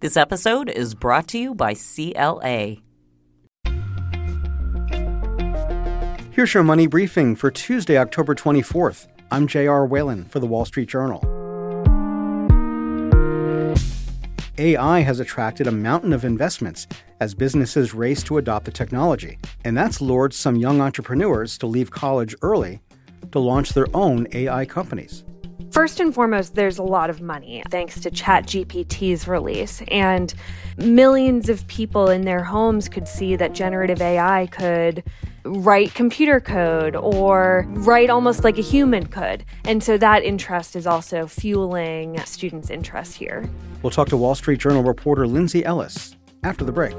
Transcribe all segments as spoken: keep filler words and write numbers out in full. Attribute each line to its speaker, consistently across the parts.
Speaker 1: This episode is brought to you by C L A.
Speaker 2: Here's your money briefing for Tuesday, October twenty-fourth. I'm J R. Whalen for The Wall Street Journal. A I has attracted a mountain of investments as businesses race to adopt the technology, and that's lured some young entrepreneurs to leave college early to launch their own A I companies.
Speaker 3: First and foremost, there's a lot of money thanks to ChatGPT's release, and millions of people in their homes could see that generative A I could write computer code or write almost like a human could. And so that interest is also fueling students' interest here.
Speaker 2: We'll talk to Wall Street Journal reporter Lindsay Ellis after the break.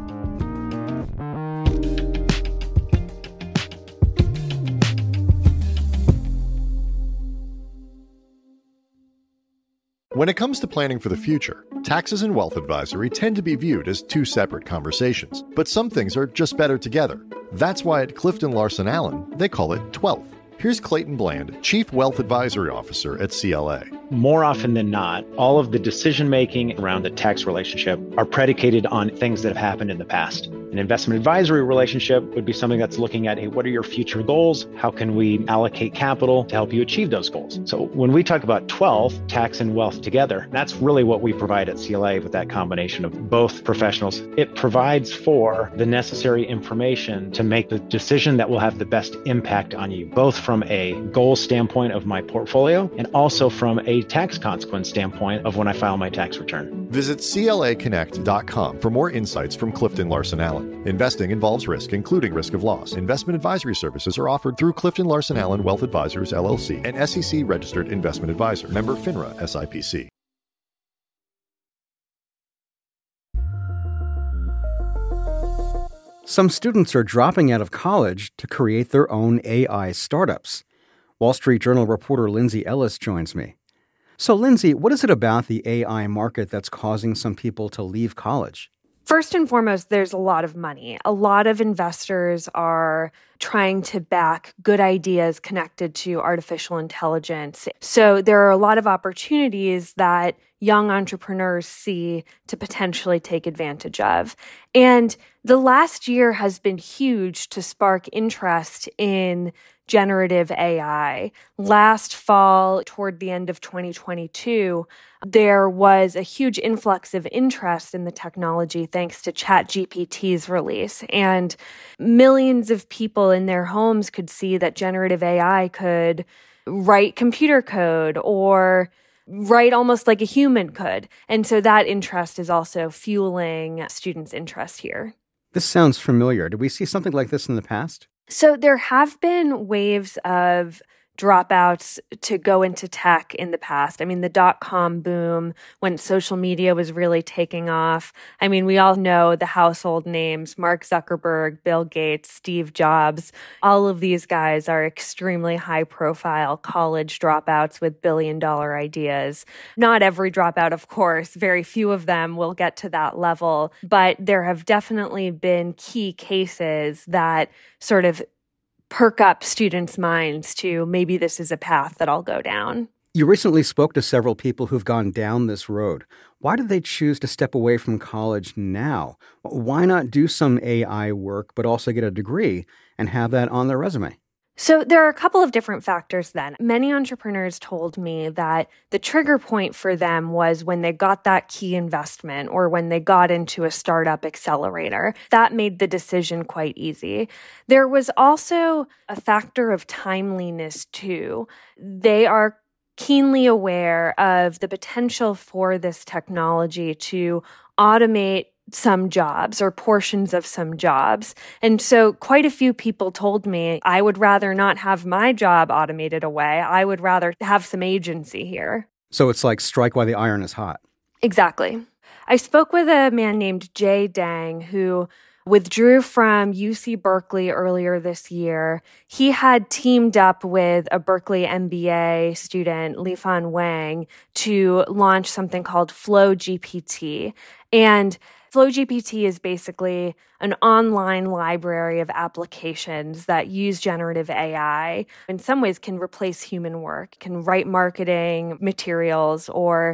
Speaker 4: When it comes to planning for the future, taxes and wealth advisory tend to be viewed as two separate conversations, but some things are just better together. That's why at Clifton Larson Allen, they call it twelfth. Here's Clayton Bland, Chief Wealth Advisory Officer at C L A.
Speaker 5: More often than not, all of the decision-making around the tax relationship are predicated on things that have happened in the past. An investment advisory relationship would be something that's looking at, hey, what are your future goals? How can we allocate capital to help you achieve those goals? So when we talk about twelfth, tax and wealth together, that's really what we provide at C L A with that combination of both professionals. It provides for the necessary information to make the decision that will have the best impact on you, both from a goal standpoint of my portfolio and also from a tax consequence standpoint of when I file my tax return.
Speaker 4: Visit C L A connect dot com for more insights from Clifton Larson Allen. Investing involves risk, including risk of loss. Investment advisory services are offered through Clifton Larson Allen Wealth Advisors, L L C, an S E C-registered investment advisor. Member FINRA S I P C.
Speaker 2: Some students are dropping out of college to create their own A I startups. Wall Street Journal reporter Lindsay Ellis joins me. So, Lindsay, what is it about the A I market that's causing some people to leave college?
Speaker 3: First and foremost, there's a lot of money. A lot of investors are trying to back good ideas connected to artificial intelligence. So there are a lot of opportunities that young entrepreneurs see to potentially take advantage of. And the last year has been huge to spark interest in generative A I. Last fall, toward the end of twenty twenty-two, there was a huge influx of interest in the technology thanks to ChatGPT's release. And millions of people in their homes could see that generative A I could write computer code or write almost like a human could. And so that interest is also fueling students' interest here.
Speaker 2: This sounds familiar. Did we see something like this in the past?
Speaker 3: So there have been waves of dropouts to go into tech in the past. I mean, the dot-com boom, when social media was really taking off. I mean, we all know the household names, Mark Zuckerberg, Bill Gates, Steve Jobs. All of these guys are extremely high-profile college dropouts with billion-dollar ideas. Not every dropout, of course. Very few of them will get to that level. But there have definitely been key cases that sort of perk up students' minds to maybe this is a path that I'll go down.
Speaker 2: You recently spoke to several people who've gone down this road. Why did they choose to step away from college now? Why not do some A I work, but also get a degree and have that on their resume?
Speaker 3: So there are a couple of different factors then. Many entrepreneurs told me that the trigger point for them was when they got that key investment or when they got into a startup accelerator. That made the decision quite easy. There was also a factor of timeliness too. They are keenly aware of the potential for this technology to automate some jobs or portions of some jobs. And so quite a few people told me, I would rather not have my job automated away. I would rather have some agency here.
Speaker 2: So it's like strike while the iron is hot.
Speaker 3: Exactly. I spoke with a man named Jay Dang who withdrew from U C Berkeley earlier this year. He had teamed up with a Berkeley M B A student, Lifan Wang, to launch something called Flow G P T. And Flow G P T is basically an online library of applications that use generative A I. In some ways can replace human work, can write marketing materials or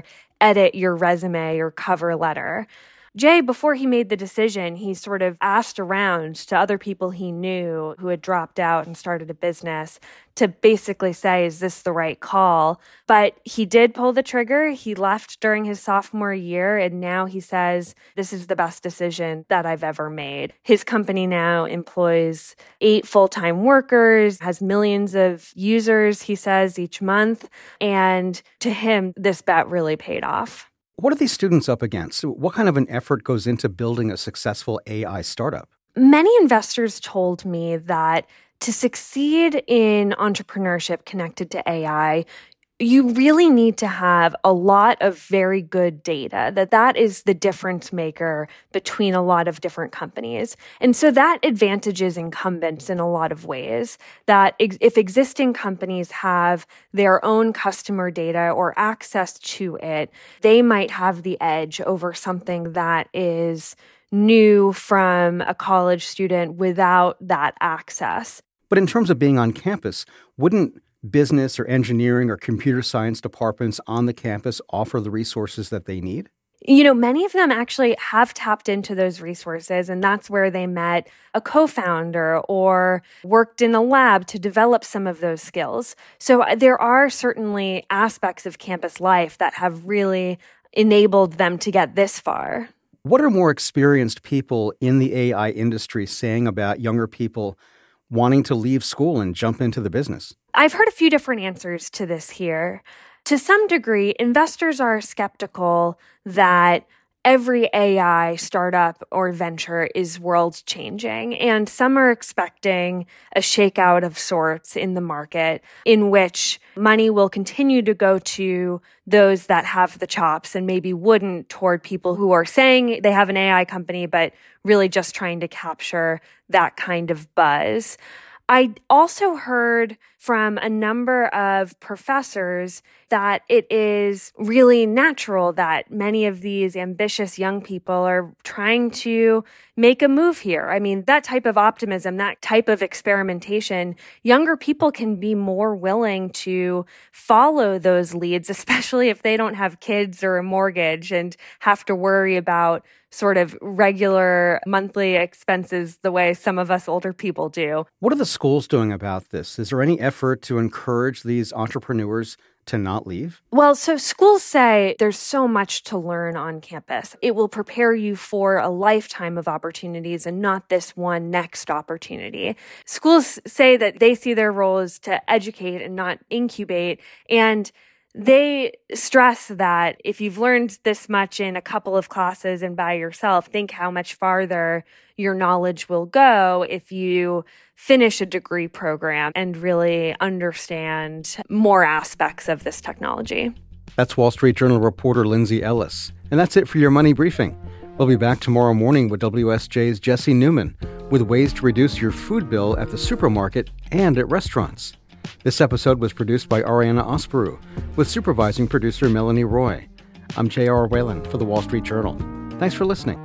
Speaker 3: edit your resume or cover letter. Jay, before he made the decision, he sort of asked around to other people he knew who had dropped out and started a business to basically say, is this the right call? But he did pull the trigger. He left during his sophomore year, and now he says, this is the best decision that I've ever made. His company now employs eight full-time workers, has millions of users, he says, each month. And to him, this bet really paid off.
Speaker 2: What are these students up against? What kind of an effort goes into building a successful A I startup?
Speaker 3: Many investors told me that to succeed in entrepreneurship connected to A I, you really need to have a lot of very good data, that that is the difference maker between a lot of different companies. And so that advantages incumbents in a lot of ways, that ex- if existing companies have their own customer data or access to it, they might have the edge over something that is new from a college student without that access.
Speaker 2: But in terms of being on campus, wouldn't business or engineering or computer science departments on the campus offer the resources that they need?
Speaker 3: You know, many of them actually have tapped into those resources, and that's where they met a co-founder or worked in a lab to develop some of those skills. So there are certainly aspects of campus life that have really enabled them to get this far.
Speaker 2: What are more experienced people in the A I industry saying about younger people wanting to leave school and jump into the business?
Speaker 3: I've heard a few different answers to this here. To some degree, investors are skeptical that every A I startup or venture is world-changing, and some are expecting a shakeout of sorts in the market in which money will continue to go to those that have the chops and maybe wouldn't toward people who are saying they have an A I company but really just trying to capture that kind of buzz. I also heard from a number of professors that it is really natural that many of these ambitious young people are trying to make a move here. I mean, that type of optimism, that type of experimentation, younger people can be more willing to follow those leads, especially if they don't have kids or a mortgage and have to worry about sort of regular monthly expenses the way some of us older people do.
Speaker 2: What are the schools doing about this? Is there any effort to encourage these entrepreneurs to not leave?
Speaker 3: Well, so schools say there's so much to learn on campus. It will prepare you for a lifetime of opportunities and not this one next opportunity. Schools say that they see their role as to educate and not incubate, and they stress that if you've learned this much in a couple of classes and by yourself, think how much farther your knowledge will go if you finish a degree program and really understand more aspects of this technology.
Speaker 2: That's Wall Street Journal reporter Lindsay Ellis. And that's it for your Money Briefing. We'll be back tomorrow morning with W S J's Jesse Newman with ways to reduce your food bill at the supermarket and at restaurants. This episode was produced by Ariana Osperu, with supervising producer Melanie Roy. I'm J R. Whalen for The Wall Street Journal. Thanks for listening.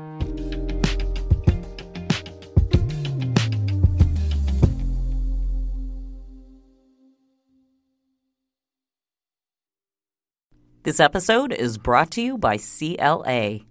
Speaker 1: This episode is brought to you by C L A.